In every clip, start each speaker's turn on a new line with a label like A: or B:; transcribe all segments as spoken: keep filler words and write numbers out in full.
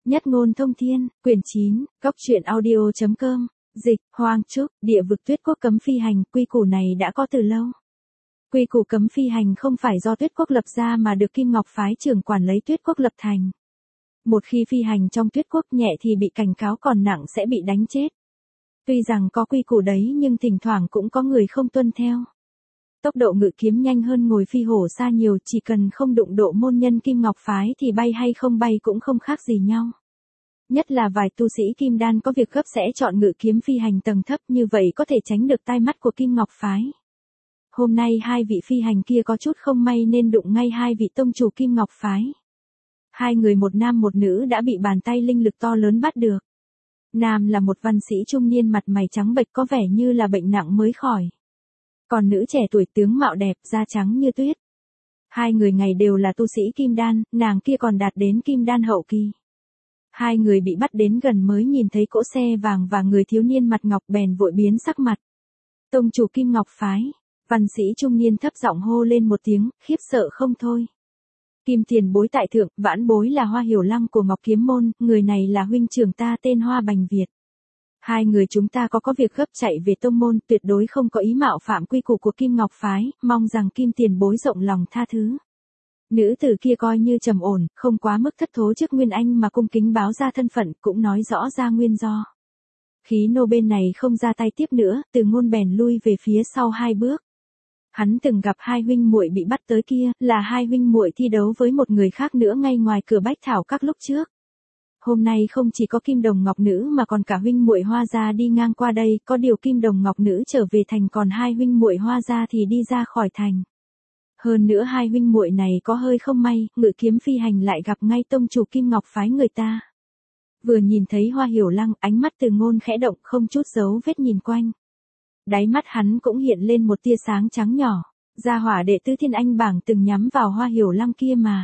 A: Nhất ngôn thông thiên, quyển chín, góc truyện audio chấm com, dịch, Hoang Trúc, địa vực Tuyết Quốc cấm phi hành, quy củ này đã có từ lâu. Quy củ cấm phi hành không phải do Tuyết Quốc lập ra mà được Kim Ngọc phái trưởng quản lấy Tuyết Quốc lập thành. Một khi phi hành trong Tuyết Quốc nhẹ thì bị cảnh cáo, còn nặng sẽ bị đánh chết. Tuy rằng có quy củ đấy nhưng thỉnh thoảng cũng có người không tuân theo. Tốc độ ngự kiếm nhanh hơn ngồi phi hổ xa nhiều, chỉ cần không đụng độ môn nhân Kim Ngọc phái thì bay hay không bay cũng không khác gì nhau. Nhất là vài tu sĩ kim đan có việc gấp sẽ chọn ngự kiếm phi hành tầng thấp, như vậy có thể tránh được tai mắt của Kim Ngọc phái. Hôm nay hai vị phi hành kia có chút không may nên đụng ngay hai vị tông chủ Kim Ngọc phái. Hai người một nam một nữ đã bị bàn tay linh lực to lớn bắt được. Nam là một văn sĩ trung niên mặt mày trắng bệch có vẻ như là bệnh nặng mới khỏi. Còn nữ trẻ tuổi tướng mạo đẹp, da trắng như tuyết. Hai người này đều là tu sĩ kim đan, nàng kia còn đạt đến kim đan hậu kỳ. Hai người bị bắt đến gần mới nhìn thấy cỗ xe vàng và người thiếu niên mặt ngọc bèn vội biến sắc mặt. Tông chủ Kim Ngọc phái, văn sĩ trung niên thấp giọng hô lên một tiếng, khiếp sợ không thôi. Kim tiền bối tại thượng, vãn bối là Hoa Hiểu Lăng của Ngọc Kiếm Môn, người này là huynh trưởng ta tên Hoa Bành Việt. Hai người chúng ta có có việc gấp chạy về tông môn, tuyệt đối không có ý mạo phạm quy củ của Kim Ngọc phái, mong rằng Kim tiền bối rộng lòng tha thứ. Nữ tử kia coi như trầm ổn, không quá mức thất thố trước Nguyên Anh mà cung kính báo ra thân phận, cũng nói rõ ra nguyên do. Khí nô bên này không ra tay tiếp nữa, Từ Ngôn bèn lui về phía sau hai bước. Hắn từng gặp hai huynh muội bị bắt tới kia, là hai huynh muội thi đấu với một người khác nữa ngay ngoài cửa Bách Thảo Các lúc trước. Hôm nay không chỉ có Kim Đồng Ngọc Nữ mà còn cả huynh muội Hoa gia đi ngang qua đây, có điều Kim Đồng Ngọc Nữ trở về thành còn hai huynh muội Hoa gia thì đi ra khỏi thành. Hơn nữa hai huynh muội này có hơi không may, ngự kiếm phi hành lại gặp ngay tông chủ Kim Ngọc phái người ta. Vừa nhìn thấy Hoa Hiểu Lăng, ánh mắt Từ Ngôn khẽ động, không chút dấu vết nhìn quanh. Đáy mắt hắn cũng hiện lên một tia sáng trắng nhỏ, gia hỏa đệ tứ Thiên Anh bảng từng nhắm vào Hoa Hiểu Lăng kia mà.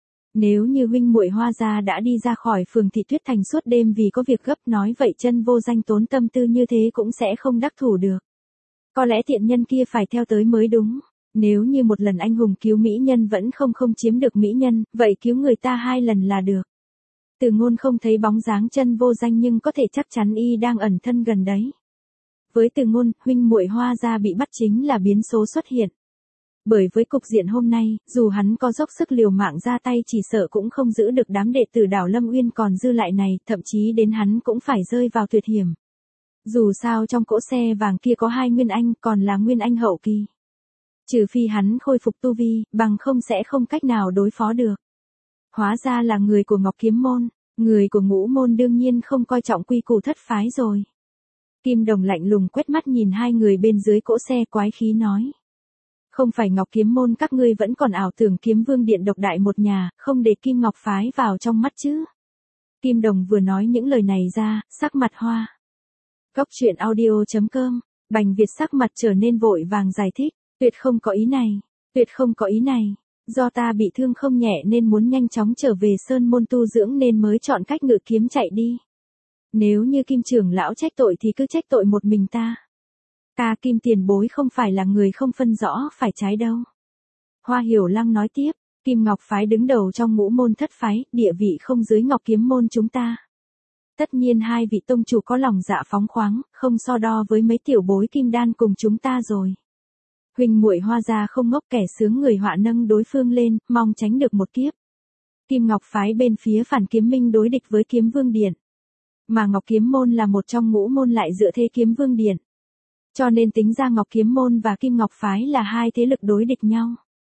A: Nếu như huynh muội Hoa gia đã đi ra khỏi phường thị Tuyết Thành suốt đêm vì có việc gấp, nói vậy chân vô danh tốn tâm tư như thế cũng sẽ không đắc thủ được. Có lẽ tiện nhân kia phải theo tới mới đúng. Nếu như một lần anh hùng cứu mỹ nhân vẫn không không chiếm được mỹ nhân, vậy cứu người ta hai lần là được. Từ Ngôn không thấy bóng dáng chân vô danh nhưng có thể chắc chắn y đang ẩn thân gần đấy. Với Từ Ngôn, huynh muội Hoa gia bị bắt chính là biến số xuất hiện. Bởi với cục diện hôm nay, dù hắn có dốc sức liều mạng ra tay chỉ sợ cũng không giữ được đám đệ tử Đảo Lâm Uyên còn dư lại này, thậm chí đến hắn cũng phải rơi vào tuyệt hiểm. Dù sao trong cỗ xe vàng kia có hai Nguyên Anh, còn là Nguyên Anh hậu kỳ. Trừ phi hắn khôi phục tu vi, bằng không sẽ không cách nào đối phó được. Hóa ra là người của Ngọc Kiếm Môn, người của Ngũ Môn đương nhiên không coi trọng quy củ thất phái rồi. Kim Đồng lạnh lùng quét mắt nhìn hai người bên dưới cỗ xe quái khí nói. Không phải Ngọc Kiếm Môn các ngươi vẫn còn ảo tưởng Kiếm Vương Điện độc đại một nhà, không để Kim Ngọc phái vào trong mắt chứ. Kim Đồng vừa nói những lời này ra, sắc mặt hoa. Góc truyện audio chấm com, Bành Việt sắc mặt trở nên vội vàng giải thích. Tuyệt không có ý này, tuyệt không có ý này, do ta bị thương không nhẹ nên muốn nhanh chóng trở về sơn môn tu dưỡng nên mới chọn cách ngự kiếm chạy đi. Nếu như Kim trưởng lão trách tội thì cứ trách tội một mình ta. Ta Kim tiền bối không phải là người không phân rõ phải trái đâu. Hoa Hiểu Lăng nói tiếp, Kim Ngọc phái đứng đầu trong ngũ môn thất phái, địa vị không dưới Ngọc Kiếm Môn chúng ta. Tất nhiên hai vị tông chủ có lòng dạ phóng khoáng, không so đo với mấy tiểu bối kim đan cùng chúng ta rồi. Huynh muội Hoa gia không ngốc, kẻ sướng người họa nâng đối phương lên, mong tránh được một kiếp. Kim Ngọc phái bên phía Phản Kiếm Minh đối địch với Kiếm Vương Điện. Mà Ngọc Kiếm Môn là một trong ngũ môn lại dựa thế Kiếm Vương Điện. Cho nên tính ra Ngọc Kiếm Môn và Kim Ngọc phái là hai thế lực đối địch nhau.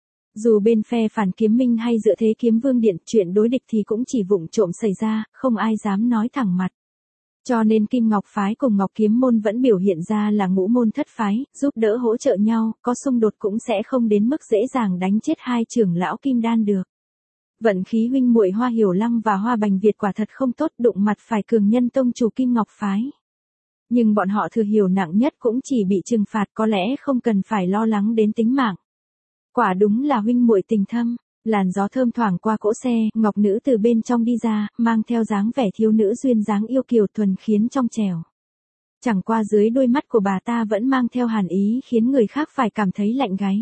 A: Dù bên phe Phản Kiếm Minh hay dựa thế Kiếm Vương Điện, chuyện đối địch thì cũng chỉ vụng trộm xảy ra, không ai dám nói thẳng mặt. Cho nên Kim Ngọc phái cùng Ngọc Kiếm Môn vẫn biểu hiện ra là ngũ môn thất phái, giúp đỡ hỗ trợ nhau, có xung đột cũng sẽ không đến mức dễ dàng đánh chết hai trưởng lão kim đan được. Vận khí huynh muội Hoa Hiểu Lăng và Hoa Bành Việt quả thật không tốt, đụng mặt phải cường nhân tông chủ Kim Ngọc phái. Nhưng bọn họ thừa hiểu nặng nhất cũng chỉ bị trừng phạt, có lẽ không cần phải lo lắng đến tính mạng. Quả đúng là huynh muội tình thâm. Làn gió thơm thoảng qua cỗ xe, Ngọc Nữ từ bên trong đi ra, mang theo dáng vẻ thiếu nữ duyên dáng yêu kiều thuần khiến trong trẻo. Chẳng qua dưới đôi mắt của bà ta vẫn mang theo hàn ý khiến người khác phải cảm thấy lạnh gáy.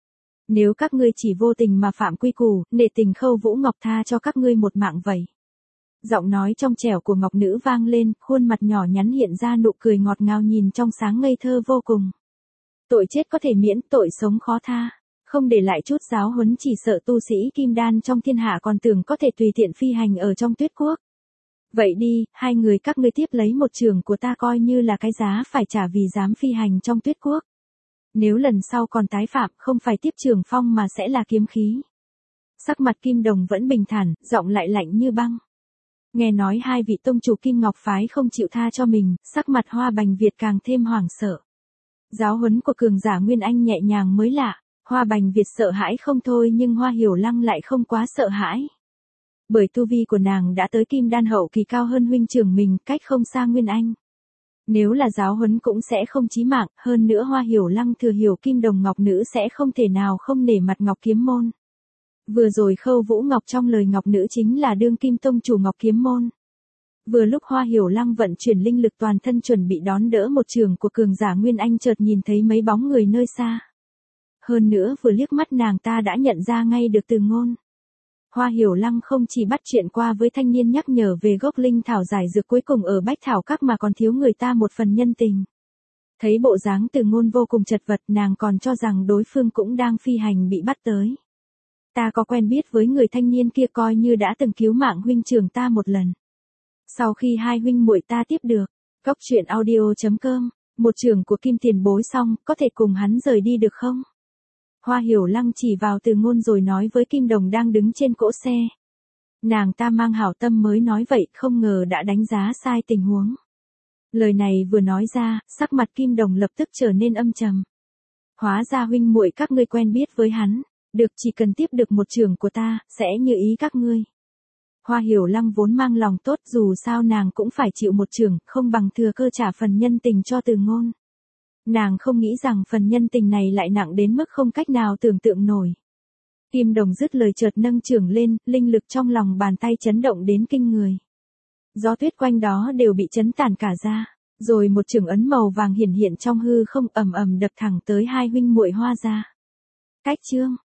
A: Nếu các ngươi chỉ vô tình mà phạm quy củ, nể tình Khâu Vũ Ngọc tha cho các ngươi một mạng vậy. Giọng nói trong trẻo của ngọc nữ vang lên, khuôn mặt nhỏ nhắn hiện ra nụ cười ngọt ngào nhìn trong sáng ngây thơ vô cùng. Tội chết có thể miễn, tội sống khó tha. Không để lại chút giáo huấn chỉ sợ tu sĩ kim đan trong thiên hạ còn tưởng có thể tùy tiện phi hành ở trong tuyết quốc. Vậy đi, hai người các ngươi tiếp lấy một trường của ta coi như là cái giá phải trả vì dám phi hành trong tuyết quốc. Nếu lần sau còn tái phạm không phải tiếp trường phong mà sẽ là kiếm khí. Sắc mặt Kim Đồng vẫn bình thản, giọng lại lạnh như băng. Nghe nói hai vị tông chủ Kim Ngọc Phái không chịu tha cho mình, sắc mặt Hoa Bành Việt càng thêm hoảng sợ. Giáo huấn của cường giả Nguyên Anh nhẹ nhàng mới lạ, Hoa Bành Việt sợ hãi không thôi nhưng Hoa Hiểu Lăng lại không quá sợ hãi. Bởi tu vi của nàng đã tới Kim Đan hậu kỳ cao hơn huynh trưởng mình, cách không xa Nguyên Anh. Nếu là giáo huấn cũng sẽ không chí mạng, hơn nữa Hoa Hiểu Lăng thừa hiểu Kim Đồng Ngọc Nữ sẽ không thể nào không nể mặt Ngọc Kiếm Môn. Vừa rồi Khâu Vũ Ngọc trong lời Ngọc Nữ chính là đương kim tông chủ Ngọc Kiếm Môn. Vừa lúc Hoa Hiểu Lăng vận chuyển linh lực toàn thân chuẩn bị đón đỡ một trường của cường giả Nguyên Anh chợt nhìn thấy mấy bóng người nơi xa. Hơn nữa vừa liếc mắt nàng ta đã nhận ra ngay được Từ Ngôn. Hoa Hiểu Lăng không chỉ bắt chuyện qua với thanh niên nhắc nhở về gốc linh thảo giải dược cuối cùng ở Bách Thảo Các mà còn thiếu người ta một phần nhân tình. Thấy bộ dáng Từ Ngôn vô cùng chật vật nàng còn cho rằng đối phương cũng đang phi hành bị bắt tới. Ta có quen biết với người thanh niên kia coi như đã từng cứu mạng huynh trưởng ta một lần. Sau khi hai huynh muội ta tiếp được, Cốc Truyện Audio chấm com, một trường của Kim Tiền Bối xong, có thể cùng hắn rời đi được không? Hoa Hiểu Lăng chỉ vào Từ Ngôn rồi nói với Kim Đồng đang đứng trên cỗ xe. Nàng ta mang hảo tâm mới nói vậy, không ngờ đã đánh giá sai tình huống. Lời này vừa nói ra, sắc mặt Kim Đồng lập tức trở nên âm trầm. Hóa ra huynh muội các ngươi quen biết với hắn, được chỉ cần tiếp được một trường của ta, sẽ như ý các ngươi. Hoa Hiểu Lăng vốn mang lòng tốt dù sao nàng cũng phải chịu một trường, không bằng thừa cơ trả phần nhân tình cho Từ Ngôn. Nàng không nghĩ rằng phần nhân tình này lại nặng đến mức không cách nào tưởng tượng nổi. Kim Đồng dứt lời chợt nâng trường lên, linh lực trong lòng bàn tay chấn động đến kinh người. Gió tuyết quanh đó đều bị chấn tàn cả ra, rồi một trường ấn màu vàng hiển hiện trong hư không ầm ầm đập thẳng tới hai huynh muội Hoa gia. Cách chương